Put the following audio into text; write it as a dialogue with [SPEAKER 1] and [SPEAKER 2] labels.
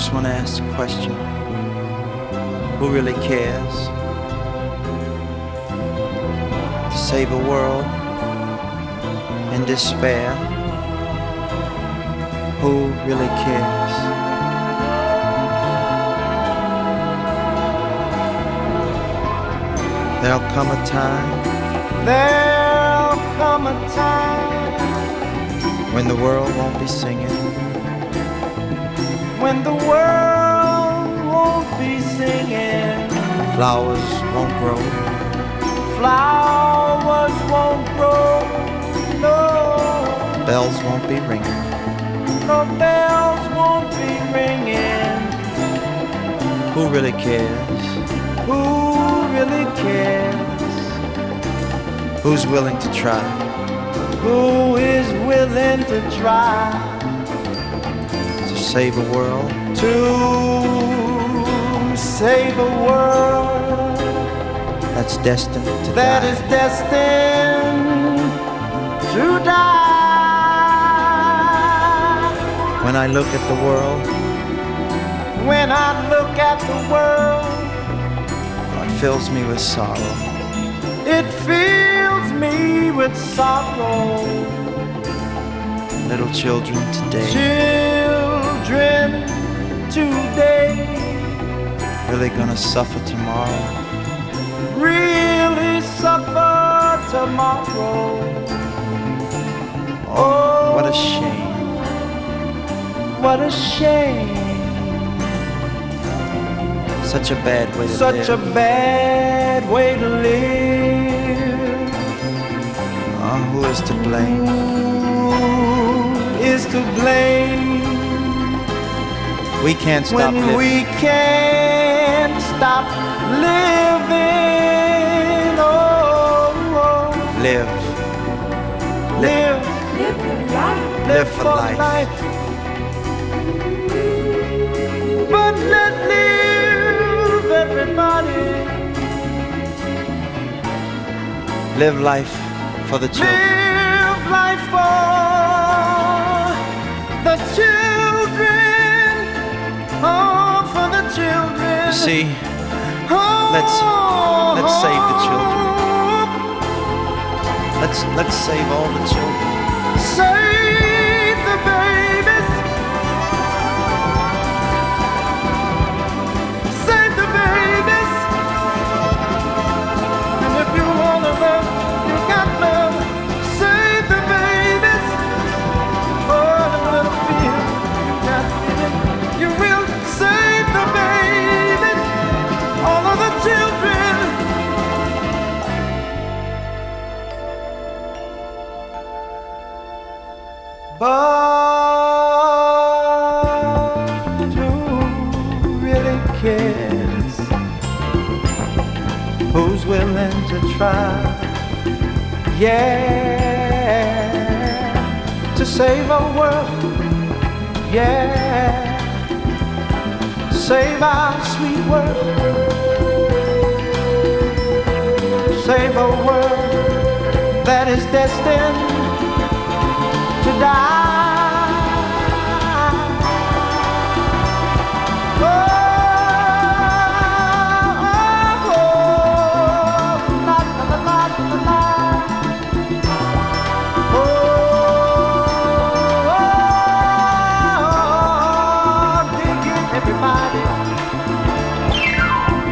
[SPEAKER 1] just want to ask a question. Who really cares to save a world in despair? Who really cares? There'll come a time when the world won't be singing,
[SPEAKER 2] when the world won't be singing,
[SPEAKER 1] flowers won't grow,
[SPEAKER 2] flowers won't grow, no,
[SPEAKER 1] bells won't be ringing,
[SPEAKER 2] no bells won't be ringing.
[SPEAKER 1] Who really cares?
[SPEAKER 2] Who really cares?
[SPEAKER 1] Who's willing to try?
[SPEAKER 2] Who is willing to try
[SPEAKER 1] to save a world?
[SPEAKER 2] To save a world
[SPEAKER 1] that's destined to
[SPEAKER 2] that
[SPEAKER 1] die.
[SPEAKER 2] Is destined to die.
[SPEAKER 1] When I look at the world,
[SPEAKER 2] when I look at the world,
[SPEAKER 1] it fills me with sorrow.
[SPEAKER 2] It fills me with sorrow.
[SPEAKER 1] Little children today,
[SPEAKER 2] children today,
[SPEAKER 1] really gonna suffer tomorrow.
[SPEAKER 2] Really suffer tomorrow. Oh,
[SPEAKER 1] what a shame.
[SPEAKER 2] What a shame.
[SPEAKER 1] Such a bad way to live.
[SPEAKER 2] Such a bad way to live.
[SPEAKER 1] Who is to blame?
[SPEAKER 2] Who is to blame?
[SPEAKER 1] We can't stop
[SPEAKER 2] when
[SPEAKER 1] living.
[SPEAKER 2] We can't stop living. Oh, oh.
[SPEAKER 1] Live.
[SPEAKER 2] Live.
[SPEAKER 3] Live for life.
[SPEAKER 1] Live for life.
[SPEAKER 2] But let live, everybody.
[SPEAKER 1] Live life for the children.
[SPEAKER 2] Live life for the children. Oh, for the children.
[SPEAKER 1] See,
[SPEAKER 2] oh,
[SPEAKER 1] let's save the children. Let's save all the children.
[SPEAKER 2] Save the babies. Save the babies. And if you wanna love, you got love. Save the babies. Oh, the little fear you got feeling. You will save the babies. All of the children. But who really cares? Who's willing to try? Yeah, to save our world. Yeah, save our sweet world. Save a world that is destined to die.